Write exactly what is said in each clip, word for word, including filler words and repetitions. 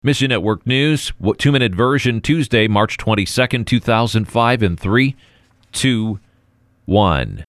Mission Network News, two-minute version, Tuesday, March twenty-second, two thousand five, in three, two, one.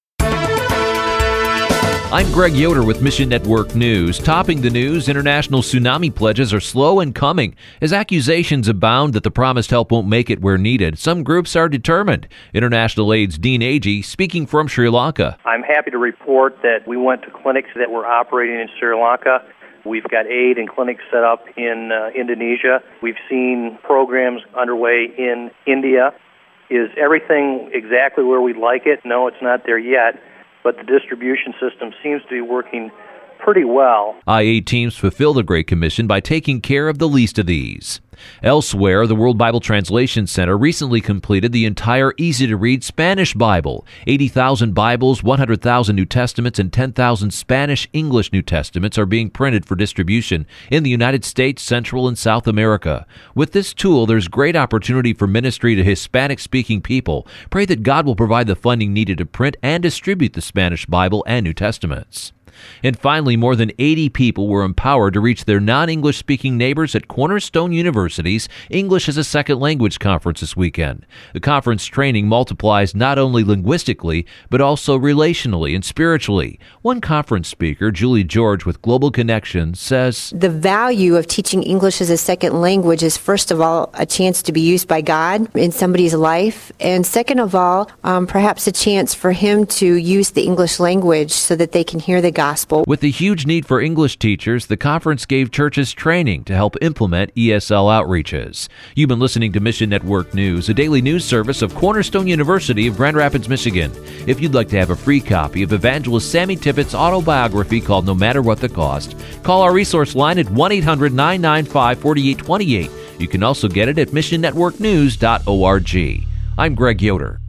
I'm Greg Yoder with Mission Network News. Topping the news, international tsunami pledges are slow in coming as accusations abound that the promised help won't make it where needed. Some groups are determined. International Aid's Dean Agee speaking from Sri Lanka. I'm happy to report that we went to clinics that were operating in Sri Lanka. We've got aid and clinics set up in uh, Indonesia. We've seen programs underway in India. Is everything exactly where we'd like it? No, it's not there yet, but the distribution system seems to be working pretty well. I A teams fulfill the Great Commission by taking care of the least of these. Elsewhere, the World Bible Translation Center recently completed the entire easy-to-read Spanish Bible. eighty thousand Bibles, one hundred thousand New Testaments, and ten thousand Spanish-English New Testaments are being printed for distribution in the United States, Central, and South America. With this tool, there's great opportunity for ministry to Hispanic-speaking people. Pray that God will provide the funding needed to print and distribute the Spanish Bible and New Testaments. And finally, more than eighty people were empowered to reach their non-English speaking neighbors at Cornerstone University's English as a Second Language Conference this weekend. The conference training multiplies not only linguistically, but also relationally and spiritually. One conference speaker, Julie George with Global Connections, says, the value of teaching English as a second language is, first of all, a chance to be used by God in somebody's life, and second of all, um, perhaps a chance for him to use the English language so that they can hear the gospel. With the huge need for English teachers, the conference gave churches training to help implement E S L outreaches. You've been listening to Mission Network News, a daily news service of Cornerstone University of Grand Rapids, Michigan. If you'd like to have a free copy of Evangelist Sammy Tippett's autobiography called No Matter What the Cost, call our resource line at one eight hundred nine nine five four eight two eight. You can also get it at mission network news dot org. I'm Greg Yoder.